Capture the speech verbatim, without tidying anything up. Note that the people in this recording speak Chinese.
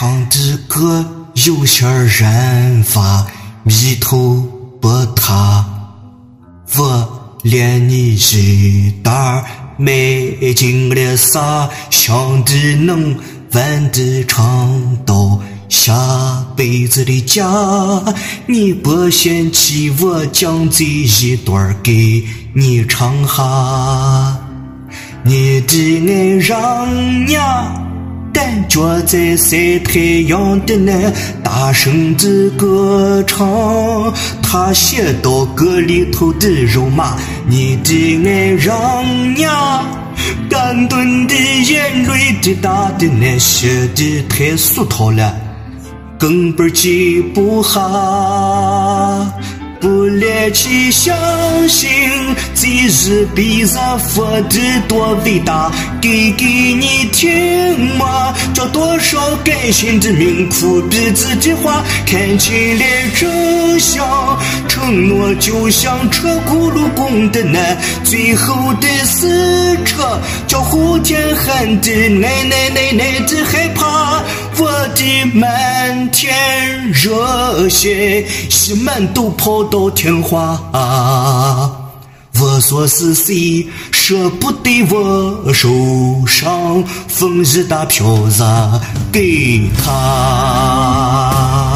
唱的歌有些人发迷头不塌，我连你一袋没进了啥，想的能问的唱到下辈子的家，你不嫌弃我将这一段给你唱下，你的爱让呀感觉在晒太阳的那大声的歌唱，他写到歌里头的肉麻，你的爱让呀感动的眼泪的大的那写的太俗套了，根本记不下，不来去相信今日比人活得多伟大，给给你听嘛，这多少甘心的命苦鼻子的话，看起来真相，承诺就像车轱辘拱的那最后的死车，叫呼天喊地奶奶奶奶的害怕，我的满天热血是满都跑到天花，我说是谁舍不得我受伤，风一大飘子给他。